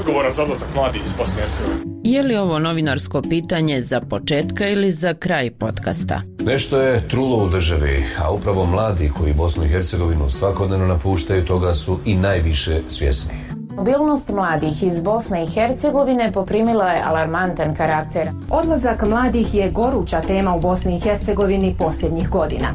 odgovoran za odlazak mladih iz Bosne i Hercegovine. Je li ovo novinarsko pitanje za početka ili za kraj podcasta? Nešto je trulo u državi, a upravo mladi koji Bosnu i Hercegovinu svakodnevno napuštaju toga su i najviše svjesni. Mobilnost mladih iz Bosne i Hercegovine poprimila je alarmantan karakter. Odlazak mladih je goruća tema u Bosni i Hercegovini posljednjih godina.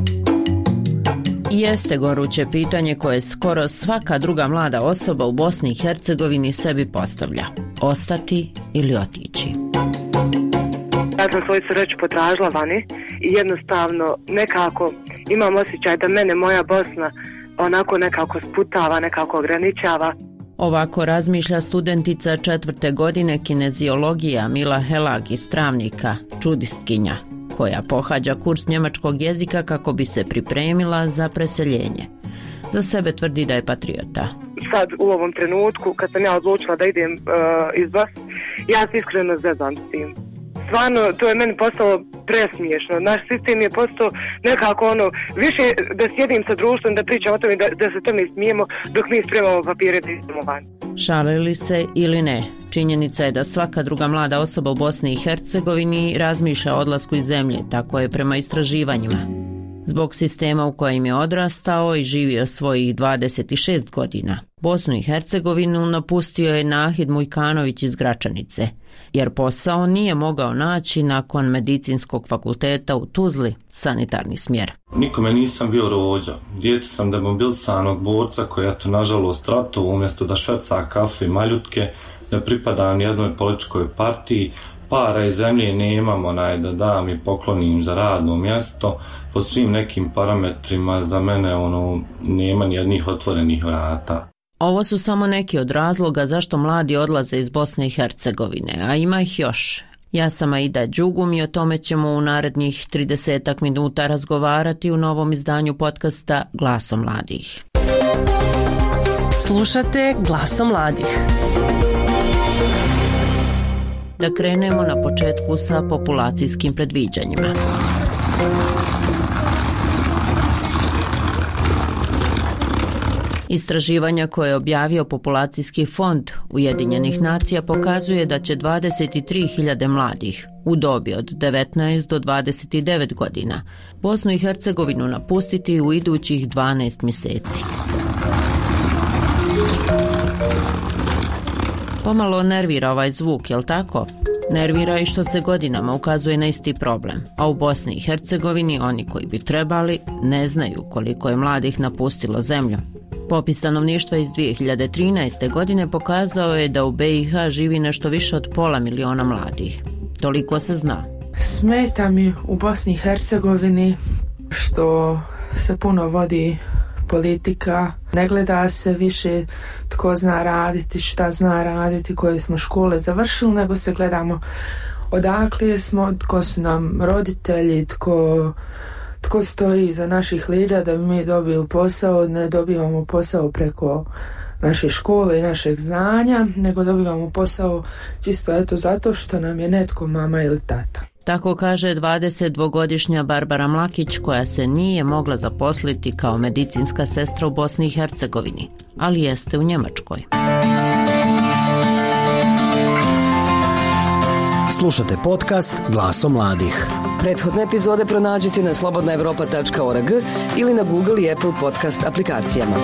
Jeste goruće pitanje koje skoro svaka druga mlada osoba u Bosni i Hercegovini sebi postavlja. Ostati ili otići? Ja sam svoju sreću potražila vani i jednostavno nekako imam osjećaj da mene moja Bosna onako nekako sputava, nekako ograničava. Ovako razmišlja studentica 4. godine kineziologija Mila Helag iz Travnika, čudistkinja, koja pohađa kurs njemačkog jezika kako bi se pripremila za preseljenje. Za sebe tvrdi da je patriota. Sad u ovom trenutku kad sam ja odlučila da idem iz Bosne, ja se iskreno zezam s tim. Stvarno, to je meni postalo presmiješno. Naš sistem je postao nekako više da sjedim sa društvom, da pričam o tome, da se tome smijemo dok mi spremamo papire da idemo van. Šalili se ili ne, činjenica je da svaka druga mlada osoba u Bosni i Hercegovini razmišlja o odlasku iz zemlje, tako je prema istraživanjima. Zbog sistema u kojem je odrastao i živio svojih 26 godina, Bosnu i Hercegovinu napustio je Nahid Mujkanović iz Gračanice, jer posao nije mogao naći nakon medicinskog fakulteta u Tuzli, sanitarni smjer. Nikome nisam bio rođa. Dijete sam demobilisanog borca koji je nažalost ratu, umjesto da šverca kafe i maljutke, ne pripada ni jednoj političkoj partiji, para i zemlje nemamo da dam i poklonim za radno mjesto. Po svim nekim parametrima za mene nema nijednih otvorenih vrata. Ovo su samo neki od razloga zašto mladi odlaze iz Bosne i Hercegovine, a ima ih još. Ja sam Aida Đugum i o tome ćemo u narednih 30 minuta razgovarati u novom izdanju podcasta Glasom mladih. Slušate Glasom mladih. Da krenemo na početku sa populacijskim predviđanjima. Istraživanja koje je objavio Populacijski fond Ujedinjenih nacija pokazuje da će 23.000 mladih u dobi od 19 do 29 godina Bosnu i Hercegovinu napustiti u idućih 12 mjeseci. Pomalo nervira ovaj zvuk, jel tako? Nervira i što se godinama ukazuje na isti problem, a u Bosni i Hercegovini oni koji bi trebali ne znaju koliko je mladih napustilo zemlju. Popis stanovništva iz 2013. godine pokazao je da u BiH živi nešto više od 500.000 mladih. Toliko se zna. Smeta mi u Bosni i Hercegovini što se puno vodi politika, ne gleda se više tko zna raditi, šta zna raditi, koje smo škole završili, nego se gledamo odakle smo, tko su nam roditelji, tko stoji iza naših leđa da bi mi dobili posao. Ne dobivamo posao preko naše škole i našeg znanja, nego dobivamo posao čisto zato što nam je netko mama ili tata. Tako kaže 22-godišnja Barbara Mlakić, koja se nije mogla zaposliti kao medicinska sestra u Bosni i Hercegovini, ali jeste u Njemačkoj. Slušate podcast Glasom mladih. Prethodne epizode pronađite na slobodnaevropa.org ili na Google i Apple podcast aplikacijama.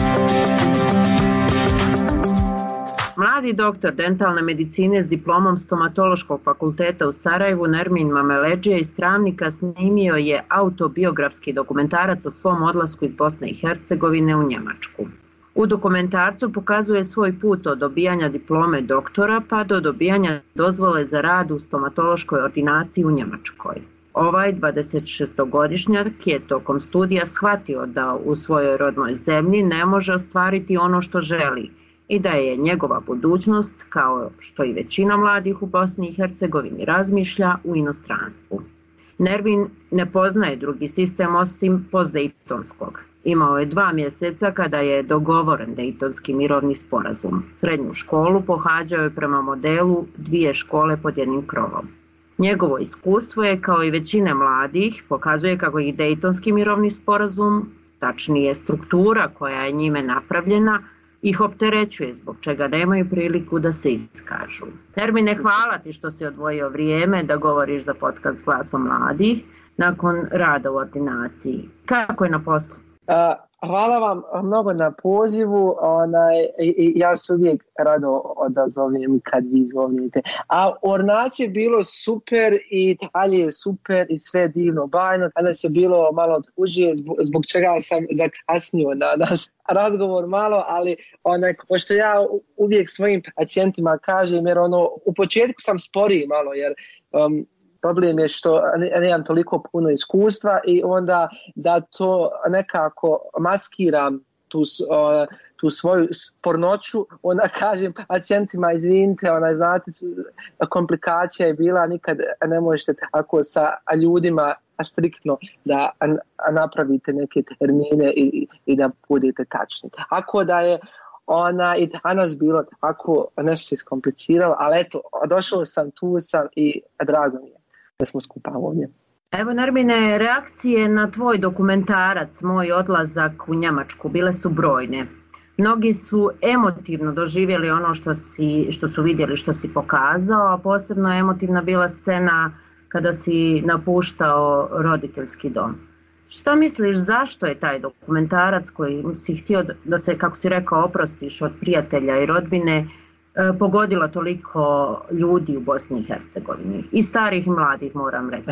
Mladi doktor dentalne medicine s diplomom stomatološkog fakulteta u Sarajevu Nermin Mameledžija iz Travnika snimio je autobiografski dokumentarac o svom odlasku iz Bosne i Hercegovine u Njemačku. U dokumentarcu pokazuje svoj put od dobijanja diplome doktora pa do dobijanja dozvole za rad u stomatološkoj ordinaciji u Njemačkoj. Ovaj 26-godišnjak je tokom studija shvatio da u svojoj rodnoj zemlji ne može ostvariti ono što želi i da je njegova budućnost, kao što i većina mladih u Bosni i Hercegovini razmišlja, u inostranstvu. Nermin ne poznaje drugi sistem osim postdejtonskog. Imao je 2 mjeseca kada je dogovoren Dejtonski mirovni sporazum. Srednju školu pohađao je prema modelu 2 škole pod jednim krovom. Njegovo iskustvo je, kao i većine mladih, pokazuje kako i Dejtonski mirovni sporazum, tačnije struktura koja je njime napravljena, ih opterećuje, zbog čega nemaju priliku da se iskažu. Nermine, hvala ti što si odvojio vrijeme da govoriš za podcast Glasom mladih nakon rada u ordinaciji. Kako je na poslu? Hvala vam mnogo na pozivu, ja se uvijek rado odazovem kad vi zvonite. A u ordinaciji je bilo super i dalje je super i sve divno bajno. Danas je bilo malo tužije zbog čega sam zakasnio na naš razgovor malo, ali pošto ja uvijek svojim pacijentima kažem, jer u početku sam sporiji malo, jer problem je što nemam toliko puno iskustva i onda da to nekako maskiram tu svoju spornoću, onda kažem pacijentima izvinite, znate, komplikacija je bila, nikad ne možete tako sa ljudima striktno da napravite neke termine i da budete tačni. Ako da je i danas bilo tako, nešto se iskompliciralo, ali eto, došao sam, tu sam i drago mi je da smo skupa ovdje. Evo, Nermine, reakcije na tvoj dokumentarac Moj odlazak u Njemačku bile su brojne. Mnogi su emotivno doživjeli ono što su vidjeli, što si pokazao, a posebno emotivna bila scena kada si napuštao roditeljski dom. Što misliš, zašto je taj dokumentarac koji si htio da se, kako si rekao, oprostiš od prijatelja i rodbine, pogodilo toliko ljudi u Bosni i Hercegovini? I starih i mladih, moram reći.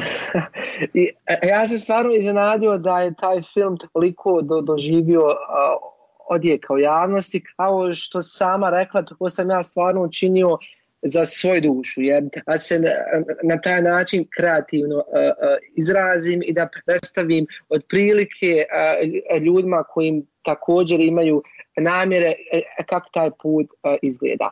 Ja se stvarno iznenadio da je taj film toliko doživio odjeka u javnosti. Kao što sama rekla, to sam ja stvarno učinio za svoju dušu, jer da se na taj način kreativno izrazim i da predstavim otprilike ljudima kojim također imaju namjere kako taj put izgleda.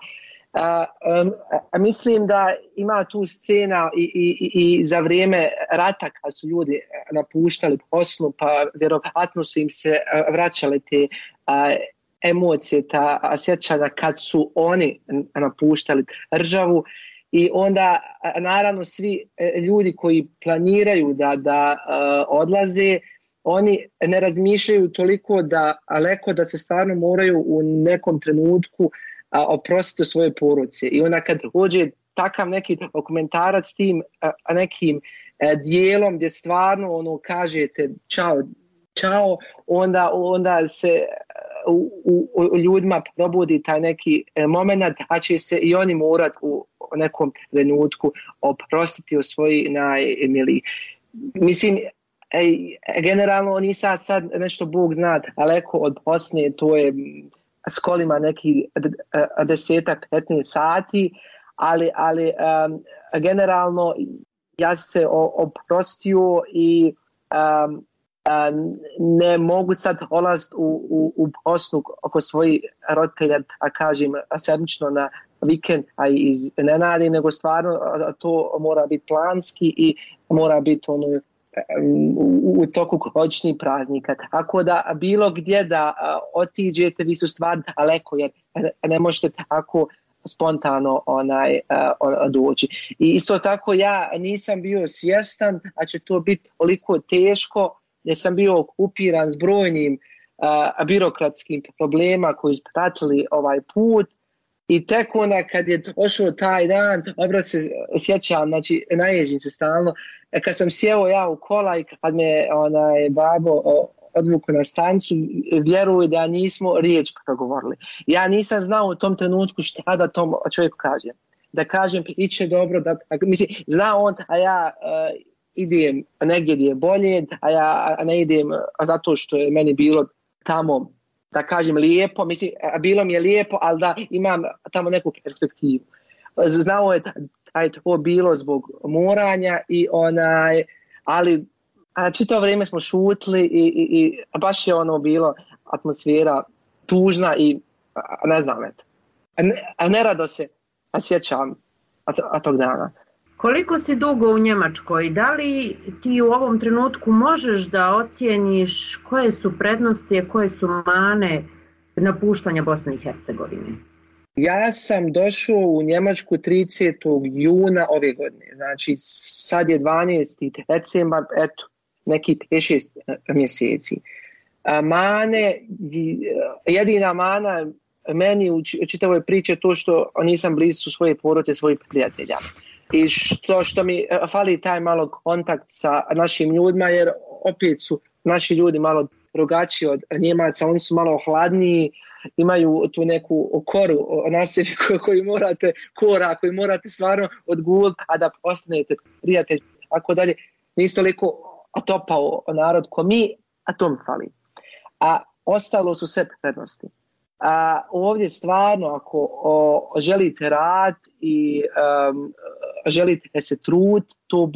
Mislim da ima tu scena i za vrijeme rata kad su ljudi napuštali Bosnu, pa vjerovatno su im se vraćale te emocije, ta sjećanja kad su oni napuštali državu. I onda naravno svi ljudi koji planiraju da odlaze, oni ne razmišljaju toliko daleko da se stvarno moraju u nekom trenutku oprostiti svoje porodice. I onda kad dođe takav neki dokumentarac s tim nekim dijelom gdje stvarno kažete čao, onda se u ljudima probudi taj neki moment, da će se i oni morati u nekom trenutku oprostiti od svojih najmilijih. Mislim, generalno nisam sad nešto Bog zna daleko od Bosne, to je s kolima neki 10-15 sati, ali generalno ja se oprostio i ne mogu sad olaziti u Bosnu oko svojih roditelja, a kažem sedmično na vikend, a iznenadi, nego stvarno to mora biti planski i mora biti u toku ročnih praznika. Tako da bilo gdje da otiđete, vi su stvarno daleko, jer ne možete tako spontano doći. I isto tako ja nisam bio svjestan da će to biti toliko teško, jer sam bio okupiran s brojnim birokratskim problema koji su pratili ovaj put. I tek onda kad je došao taj dan, dobro se sjećam, znači naježim se stalno, kad sam sjeo ja u kola i kad me babo odvuku na stanicu, vjeruj da nismo riječ progovorili. Ja nisam znao u tom trenutku šta da tom čovjeku kažem. Da kažem, iće dobro, mislim, zna on, a ja idem negdje gdje je bolje, a ja ne idem zato što je meni bilo tamo, da kažem, lijepo, mislim, bilo mi je lijepo, ali da imam tamo neku perspektivu. Znao je da je to bilo zbog moranja ali čitavo vrijeme smo šutili i baš je bilo atmosfera tužna i ne znam, eto. A nerado se sjećam tog dana. Koliko si dugo u Njemačkoj? Da li ti u ovom trenutku možeš da ocijeniš koje su prednosti, koje su mane napuštanja Bosne i Hercegovine? Ja sam došao u Njemačku 30. juna ove godine. Znači sad je 12. decembar, eto, neki 5-6 mjeseci. Mane, jedina mana meni u čitavoj priči to što nisam blizu svoje porodice, svojih prijatelja. I što mi fali taj malo kontakt sa našim ljudima, jer opet su naši ljudi malo drugačiji od Njemaca, oni su malo hladniji, imaju tu neku koru na sebi koji morate stvarno odguliti, a da postanete prijatelj, ako dalje. Nisi toliko topao narod ko mi, a to mi fali. A ostalo su sve prednosti. A ovdje stvarno, ako želite rad i želite se truditi,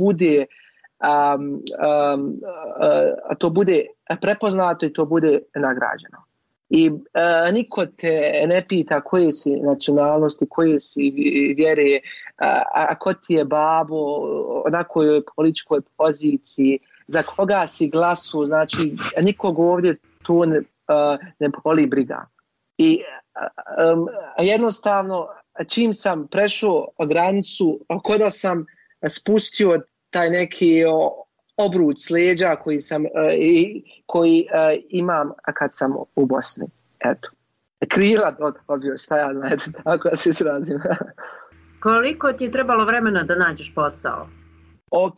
to bude prepoznato i to bude nagrađeno. I niko te ne pita koje si nacionalnosti, koje si vjere, a ko ti je babo, na kojoj političkoj poziciji, za koga si glasu, znači nikog ovdje tu ne boli briga. I jednostavno čim sam prešao granicu, kada sam spustio taj neki obruč s leđa koji imam kad sam u Bosni. Eto. Krila dobio, šta ja znam, tako da se izrazim. Koliko ti je trebalo vremena da nađeš posao? Ok,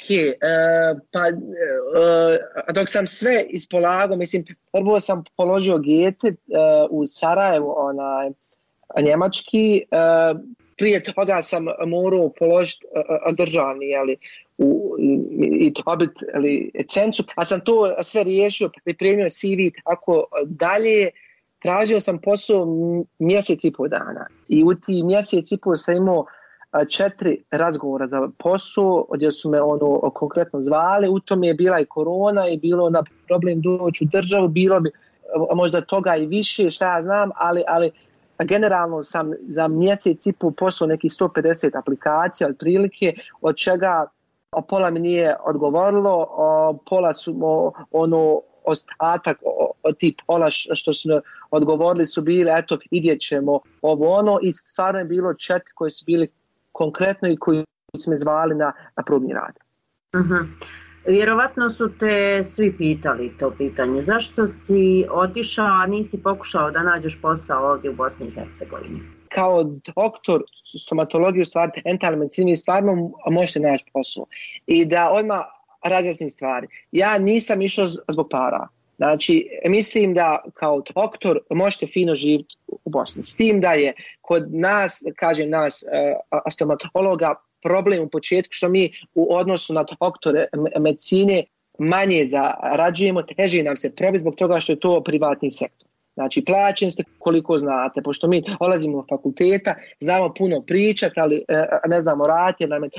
dok sam sve ispolagao, mislim, prvo sam položio GETE u Sarajevu, njemački, prije toga sam morao položiti državni, i dobiti licencu, a sam to sve riješio, pripremio CV, tako dalje. Tražio sam posao mjesec i pol dana i u ti mjesec i pol sam imao 4 razgovora za posao, gdje su me konkretno zvali. U tom je bila i korona i bilo na problem doći u državu, bilo bi možda toga i više, šta ja znam, ali generalno sam za mjesec i pol poslao nekih 150 aplikacija otprilike, od čega pola mi nije odgovorilo, pola su ostatak od tih pola što su odgovorili su bili, eto, vidjet ćemo i stvarno je bilo 4 koji su bili konkretno i koji su me zvali na probni rad. Vjerovatno su te svi pitali to pitanje. Zašto si otišao, a nisi pokušao da nađeš posao ovdje u Bosni i Hercegovini? Kao doktor stomatologije, u stvari dentalne medicine, stvarno možete naći posao. I da odmah razjasnim stvari. Ja nisam išao zbog para. Znači, mislim da kao doktor možete fino živjeti u Bosni. S tim da je kod nas, kažem nas, stomatologa, problem u početku što mi u odnosu na doktore medicine manje zarađujemo, teže nam se probiti zbog toga što je to privatni sektor. Znači, plaćeni ste koliko znate, pošto mi dolazimo od fakulteta, znamo puno pričati, ali ne znamo raditi, jer nam je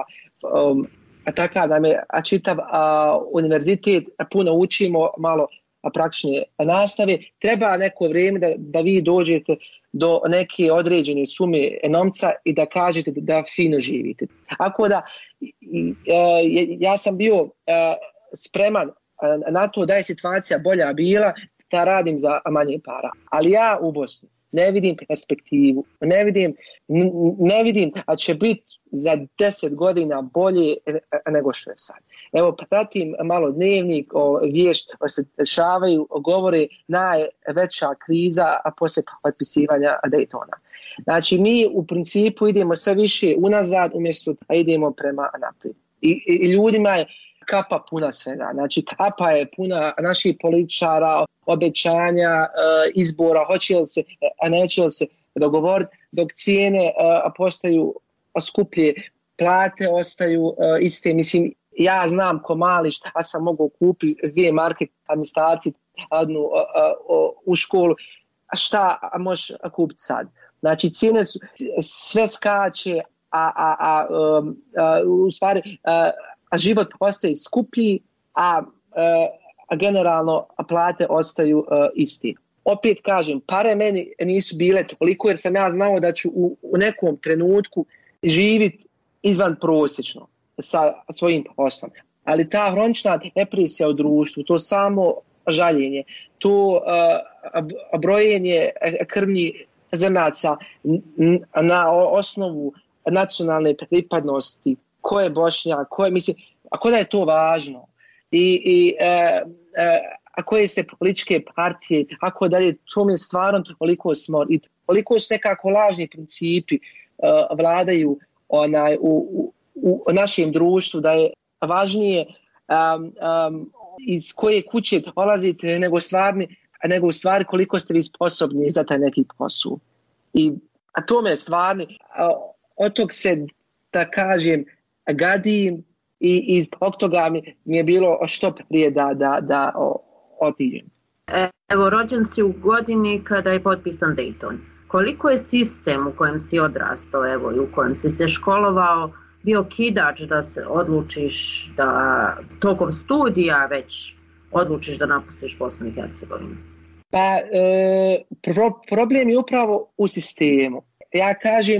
takav nam je čitav univerzitet, puno učimo, malo praktične nastave. Treba neko vrijeme da vi dođete do neke određene sume novca i da kažete da fino živite. Ako da, ja sam bio spreman na to da je situacija bolja bila, da radim za manje para. Ali ja u Bosni ne vidim perspektivu, ne vidim da će biti za 10 godina bolje nego što je sad. Evo, pratim malo dnevnik, vijesti se dešavaju, govore najveća kriza, a poslije potpisivanja Daytona. Znači, mi u principu idemo sve više unazad umjesto da idemo prema naprijed. I ljudima je kapa puna svega. Znači, kapa je puna naših političara, obećanja, izbora, hoće li se, a neće li se dogovoriti, dok cijene postaju skuplje, plate ostaju iste. Mislim, ja znam ko mali šta sam mogao kupiti s 2 marke, pa mi starci adnu u školu, šta možeš kupiti sad? Znači, cijene su, sve skače, u stvari život ostaje skuplji, a generalno plate ostaju isti. Opet kažem, pare meni nisu bile toliko jer sam ja znao da ću u nekom trenutku živjeti izvan prosječno sa svojim poslom. Ali ta hronična depresija u društvu, to samo žaljenje, to brojenje krvnih zrnaca na osnovu nacionalne pripadnosti, ko je Bošnjak, ko je, mislim, ako da je to važno. koje ste političke partije, ako dalje, to mi je stvarno toliko smor i toliko su nekako lažni principi vladaju u našem društvu, da je važnije iz koje kuće dolazite nego u stvari koliko ste vi sposobni za taj neki posao. A to me stvarni, od tog se, da kažem, gadim i zbog toga mi je bilo što prije da otiđem. Evo, rođen si u godini kada je potpisan Dayton. Koliko je sistem u kojem si odrastao, evo, i u kojem si se školovao, bio kidač da se odlučiš da tokom studija već odlučiš da napustiš Bosnu i Hercegovinu? Pa, problem je upravo u sistemu. Ja kažem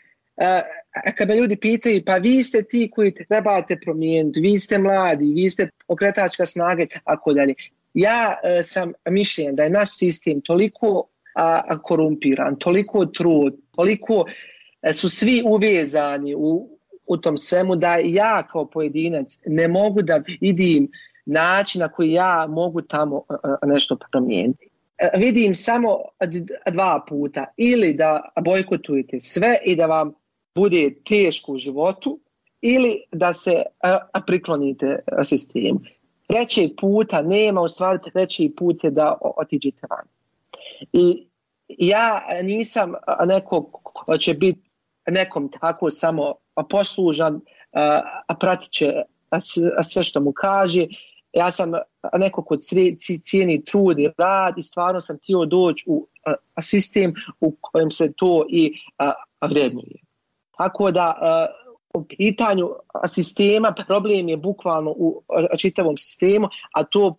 kad me ljudi pitaju, pa vi ste ti koji trebate promijeniti, vi ste mladi, vi ste pokretačka snaga, tako dalje. Ja sam mišljen da je naš sistem toliko korumpiran, toliko trud, toliko su svi uvezani u tom svemu, da ja kao pojedinac ne mogu da vidim način na koji ja mogu tamo nešto promijeniti. Vidim samo dva puta, ili da bojkotujete sve i da vam bude teško u životu, ili da se priklonite sistemu. Trećeg puta nema, u stvari treći put je da otiđete van. I ja nisam neko ko će biti nekom tako samo poslužan, a pratit će sve što mu kaže. Ja sam neko ko cijeni trud i rad i stvarno sam htio doći u sistem u kojem se to i vrednuje. Tako da u pitanju sistema problem je bukvalno u čitavom sistemu, a to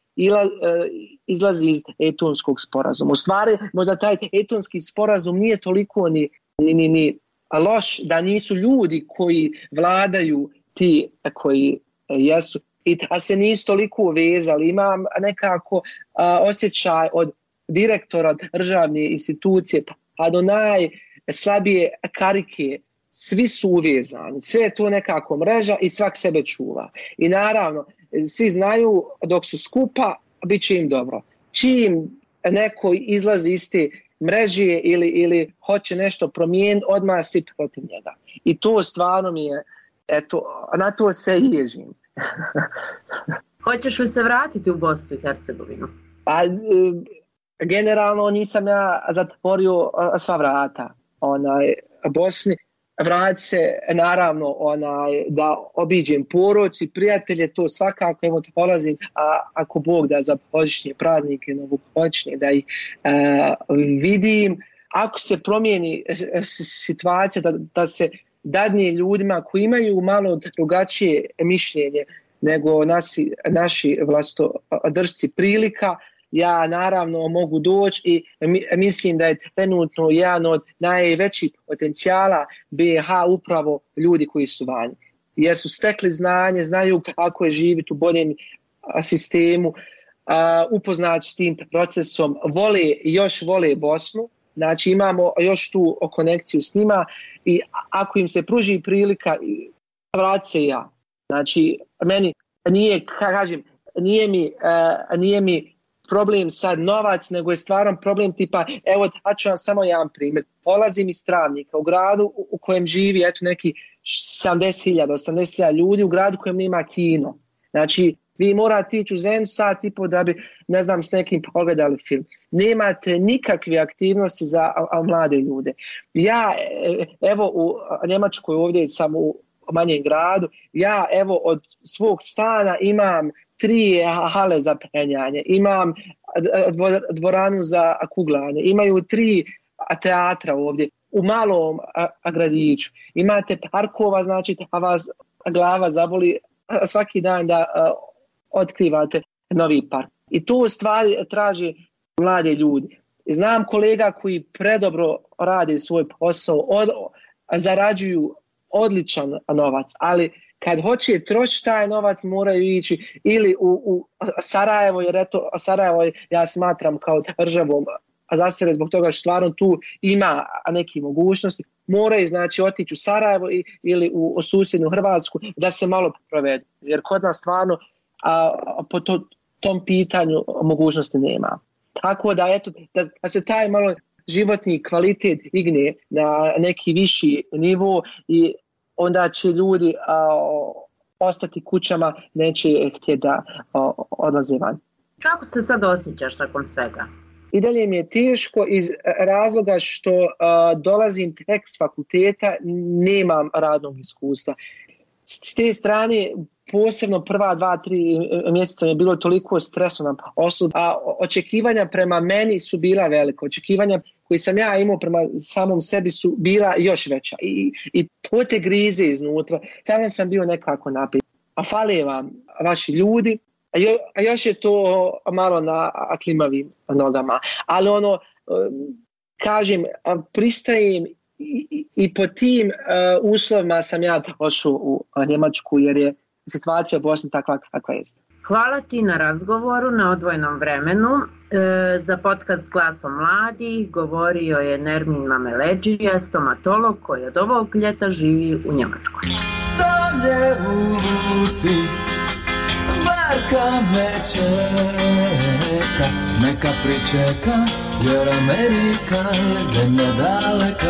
izlazi iz Daytonskog sporazuma. U stvari, možda taj Daytonski sporazum nije toliko ni loš, da nisu ljudi koji vladaju ti koji jesu i da se nisu toliko vezali. Imam nekako osjećaj od direktora državne institucije pa do najslabije karike, svi su uvezani, sve je to nekako mreža i svak sebe čuva. I naravno, svi znaju dok su skupa, bit će im dobro. Čim neko izlazi iz te mreže ili hoće nešto promijeniti, odmah svi protiv njega. I to stvarno mi je, na to se ježim. Hoćeš li se vratiti u Bosnu i Hercegovinu? Pa, generalno nisam ja zatvorio sva vrata Bosni. Vrati se, naravno, da obiđem porodicu i prijatelje, to svakako, evo to polazim, ako Bog da za božićne praznike, novogodišnje, da ih vidim. Ako se promijeni situacija, da se dadne ljudima koji imaju malo drugačije mišljenje nego naši vlastodržci prilika, ja naravno mogu doći i mislim da je trenutno jedan od najvećih potencijala BiH upravo ljudi koji su vani. Jer su stekli znanje, znaju kako je živjeti u boljem sistemu, upoznati s tim procesom, vole Bosnu, znači imamo još tu konekciju s njima i ako im se pruži prilika, vrati se ja. Znači, meni nije mi problem sad novac, nego je stvaran problem tipa, evo, da ću vam samo jedan primjer. Polazim iz Travnika, u gradu u kojem živi neki 70.000, 80.000 ljudi, u gradu u kojem nema kino. Znači, vi morate ići u zemlju sat i po da bi, ne znam, s nekim pogledali film. Nemate nikakve aktivnosti za mlade ljude. Ja, evo, u Njemačkoj, ovdje sam u manjem gradu, ja, evo, od svog stana imam 3 hale za penjanje, imam dvoranu za kuglanje, imaju 3 teatra ovdje u malom gradiću. Imate parkova, znači, a vas glava zaboli svaki dan da otkrivate novi park. I to stvari traži mlade ljudi. Znam kolega koji predobro rade svoj posao, zarađuju odličan novac, ali kad hoće trošiti taj novac moraju ići ili u Sarajevo, jer eto Sarajevo ja smatram kao državom za sebe zbog toga što stvarno tu ima neke mogućnosti, moraju znači otići u Sarajevo ili u susjednu Hrvatsku da se malo provedu. Jer kod nas stvarno tom pitanju mogućnosti nema. Tako da, eto, da se taj malo životni kvalitet digne na neki viši nivo i onda će ljudi ostati kućama, neće htjeti da odlaze van. Kako se sad osjećaš nakon svega? I dalje mi je teško iz razloga što dolazim tek s fakulteta, nemam radnog iskustva. S te strane, posebno prva 2-3 mjeseca mi je bilo toliko stresno na poslu, a očekivanja prema meni su bila velika. Očekivanja koje sam ja imao prema samom sebi su bila još veća. I to te grize iznutra. Sada sam bio nekako napet. A fale vam vaši ljudi, a još je to malo na klimavim nogama. Ali kažem, pristajem i po tim uslovima sam ja došao u Njemačku jer je situacija u Bosni takva kakva je. Hvala ti na razgovoru na odvojenom vremenu. Za podcast Glasom mladih govorio je Nermin Mameleđija, stomatolog koji od ovog ljeta živi u Njemačkoj. Dalje u luci barka me čeka, neka pričeka, jer Amerika je zemlja daleka.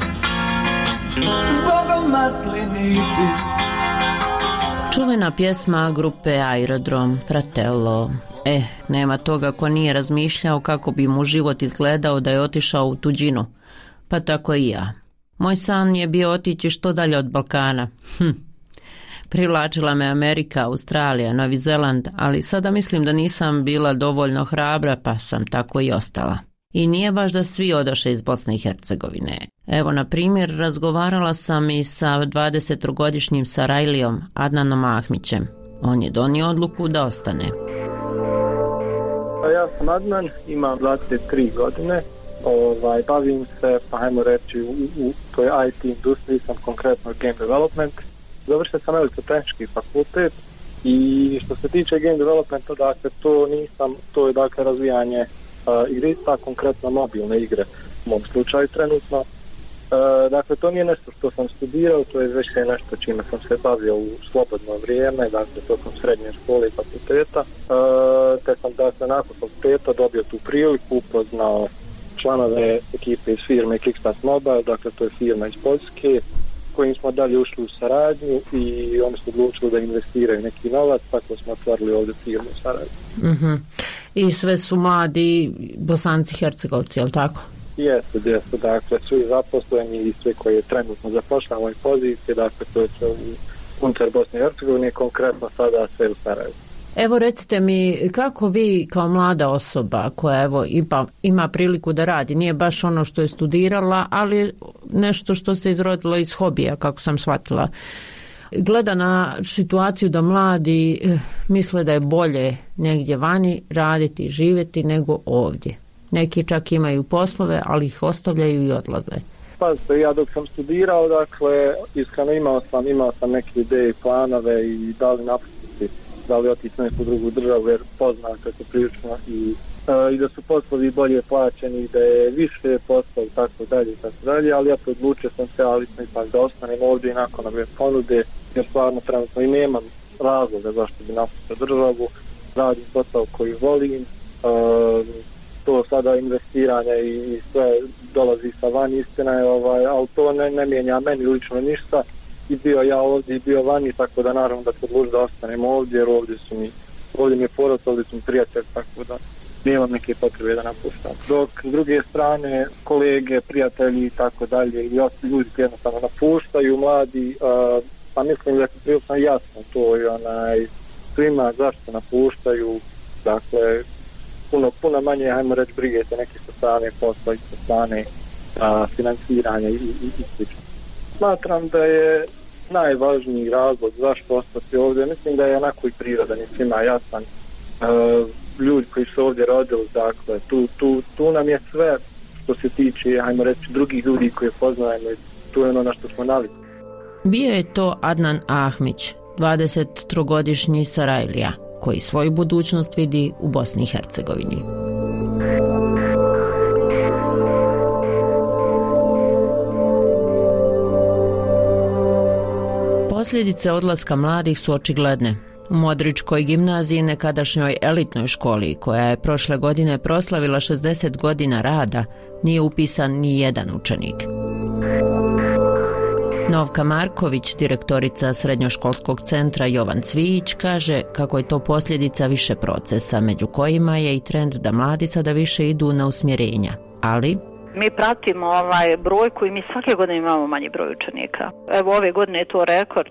Zbogom maslinici. Čuvena pjesma grupe Aerodrom, Fratello. Nema toga ko nije razmišljao kako bi mu život izgledao da je otišao u tuđinu. Pa tako i ja. Moj san je bio otići što dalje od Balkana. Privlačila me Amerika, Australija, Novi Zeland, ali sada mislim da nisam bila dovoljno hrabra, pa sam tako i ostala. I nije baš da svi odoše iz Bosne i Hercegovine. Evo, na primjer, razgovarala sam i sa 23-godišnjim Sarajlijom Adnanom Ahmićem. On je donio odluku da ostane. Ja sam Adnan, imam 23 godine. Bavim se, pa hajmo reći, u toj IT industriji, sam konkretno game development. Završio sam elektrotehnički fakultet i što se tiče game developmenta, dakle, to je dakle razvijanje igrica, konkretno mobilne igre u mom slučaju trenutno. Dakle, to nije nešto što sam studirao, to je već nešto čime sam se bavio u slobodno vrijeme, dakle, tokom srednje škole i fakulteta. Te sam, dakle, nakon fakulteta dobio tu priliku, upoznao članove ekipe iz firme Kickstart Mobile, dakle, to je firma iz Poljske, kojim smo dalje ušli u saradnju i oni su odlučili da investiraju neki novac, tako smo otvorili ovdje firmu u saradnju. Mm-hmm. I sve su mladi Bosanci Hercegovci, je li tako? Jeste, dakle, svi zaposleni i sve koji je trenutno zapošljava ovoj pozicije, dakle, to je sve unutar Bosne i Hercegovine, konkretno sada sve u Sarajevu. Evo, recite mi, kako vi kao mlada osoba koja evo ima priliku da radi, nije baš ono što je studirala, ali nešto što se izrodilo iz hobija, kako sam shvatila, gleda na situaciju da mladi misle da je bolje negdje vani raditi i živjeti nego ovdje. Neki čak imaju poslove, ali ih ostavljaju i odlaze. Pa ja dok sam studirao, dakle, iskreno imao sam neke ideje i planove i da li otići na neku drugu državu, jer poznate se prilično i da su poslovi bolje plaćeni, da je više posla i tako dalje, ali ja odlučio sam se, ali ipak da ostanem ovdje i nakon ove ponude, jer stvarno trenutno i nemam razloga zašto bi napustio državu, radim posao koji volim, to sada investiranje i sve dolazi sa van, istina je, ali to ne mijenja meni lično ništa. I bio ja ovdje i bio vani, tako da naravno da odlučim da ostanem ovdje, jer ovdje mi je porod, ovdje su mi prijatelj, tako da nemam neke potrebe da napuštam. Dok s druge strane kolege, prijatelji i tako dalje, i ljudi koji jednostavno napuštaju, mladi, pa mislim da je prilično jasno to i svima zašto napuštaju, dakle puno manje, hajmo reći, brige se neki sa strane posla i sa strane financiranja i slično. Smatram da je najvažniji razlog zašto ostati ovdje, mislim da je onako i prirodan i svima jasan. Ljudi koji su ovdje rodili, dakle, tu nam je sve što se tiče, hajmo reći, drugih ljudi koje poznajemo, tu je ono na što smo navikli. Bio je to Adnan Ahmić, 23-godišnji Sarajlija, koji svoju budućnost vidi u Bosni i Hercegovini. Posljedice odlaska mladih su očigledne. U Modričkoj gimnaziji, nekadašnjoj elitnoj školi, koja je prošle godine proslavila 60 godina rada, nije upisan ni jedan učenik. Novka Marković, direktorica srednjoškolskog centra Jovan Cvijić, kaže kako je to posljedica više procesa, među kojima je i trend da mladi sada više idu na usmjerenja, ali mi pratimo brojku i mi svake godine imamo manji broj učenika. Evo ove godine je to rekord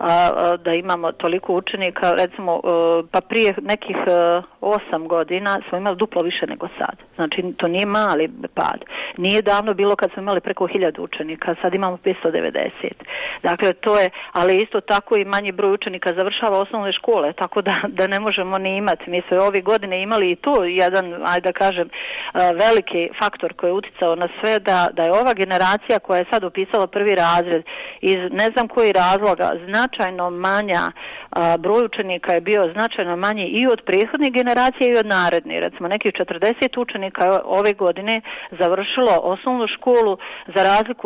da imamo toliko učenika, recimo pa prije nekih 8 godina smo imali duplo više nego sad. Znači to nije mali pad. Nije davno bilo kad smo imali preko 1000 učenika, sad imamo 590. Dakle to je, ali isto tako i manji broj učenika završava osnovne škole, tako da ne možemo ni imati. Mi smo ove godine imali i to jedan, ajde da kažem, veliki faktor koji je uticao na sve da je ova generacija koja je sad upisala prvi razred iz ne znam koji razloga značajno manja, broj učenika je bio značajno manji i od prethodnih generacija i od narednih. Recimo nekih 40 učenika ove godine završilo osnovnu školu za razliku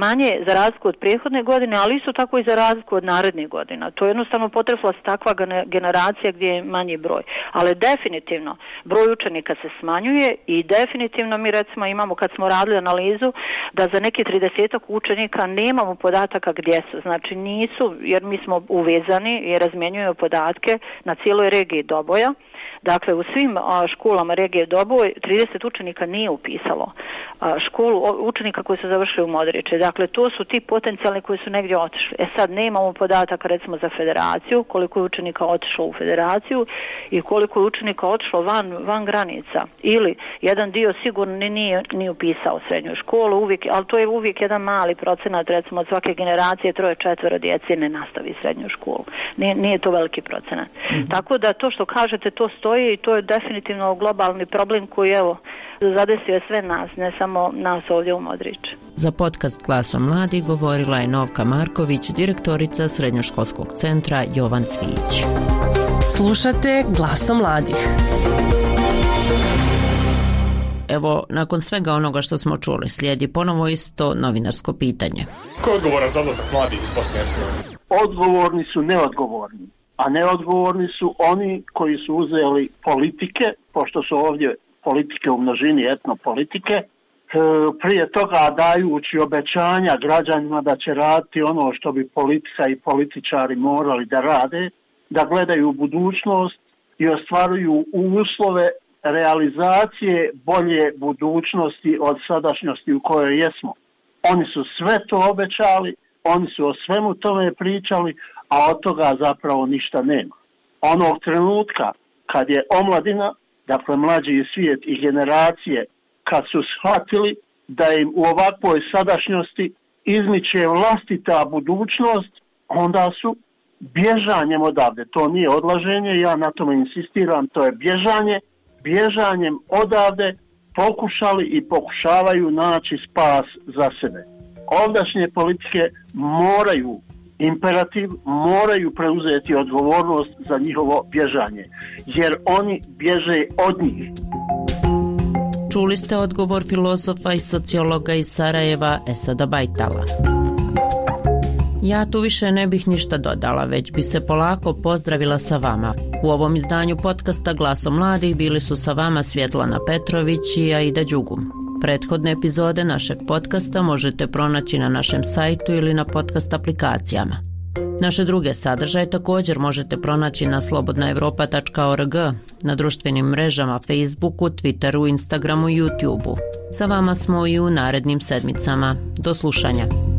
od prethodne godine, ali isto tako i za razliku od narednih godina. To je jednostavno potrefila se takva generacija gdje je manji broj. Ali definitivno broj učenika se smanjuje i definitivno mi recimo imamo, kad smo radili analizu, da za neki 30 učenika nemamo podataka gdje su. Znači nisu, jer mi smo uvezani i razmjenjujemo podatke na cijeloj regiji Doboja. Dakle, u svim školama regije Doboj 30 učenika nije upisalo školu učenika koji su završili u Modriče. Dakle, to su ti potencijalni koji su negdje otišli. Sad nemamo podataka recimo za federaciju, koliko je učenika otišlo u federaciju i koliko je učenika otišlo van granica. Ili jedan dio sigurno nije upisao srednju školu, ali to je uvijek jedan mali procenat, recimo od svake generacije 3-4 djece ne nastavi srednju školu. Nije to veliki procenat. Tako da to što kažete, to stoji i to je definitivno globalni problem koji zadesio je sve nas, ne samo nas ovdje u Modriču. Za podcast Glasom mladih govorila je Novka Marković, direktorica srednjoškolskog centra Jovan Cvijić. Slušate Glasom mladih. Evo, nakon svega onoga što smo čuli, slijedi ponovo isto novinarsko pitanje. Ko je odgovoran za odlazak mladih iz Bosne i Hercegovine? Odgovorni su neodgovorni, a neodgovorni su oni koji su uzeli politike, pošto su ovdje politike u množini, etnopolitike, prije toga dajući obećanja građanima da će raditi ono što bi politika i političari morali da rade, da gledaju u budućnost i ostvaruju uslove realizacije bolje budućnosti od sadašnjosti u kojoj jesmo. Oni su sve to obećali, oni su o svemu tome pričali, a od toga zapravo ništa nema. Onog trenutka kad je omladina, dakle mlađi svijet i generacije, kad su shvatili da im u ovakvoj sadašnjosti izmiče vlastita budućnost, onda su bježanjem odavde, to nije odlaženje, ja na tome insistiram, to je bježanjem odavde pokušali i pokušavaju naći spas za sebe. Ovdašnje politike moraju preuzeti odgovornost za njihovo bježanje, jer oni bježe od njih. Čuli ste odgovor filozofa i sociologa iz Sarajeva Esada Bajtala. Ja tu više ne bih ništa dodala, već bi se polako pozdravila sa vama. U ovom izdanju podcasta Glasom mladih bili su sa vama Svjetlana Petrović i Aida Đugum. Prethodne epizode našeg podcasta možete pronaći na našem sajtu ili na podcast aplikacijama. Naše druge sadržaje također možete pronaći na slobodnaevropa.org, na društvenim mrežama Facebooku, Twitteru, Instagramu i YouTubeu. Sa vama smo i u narednim sedmicama. Do slušanja.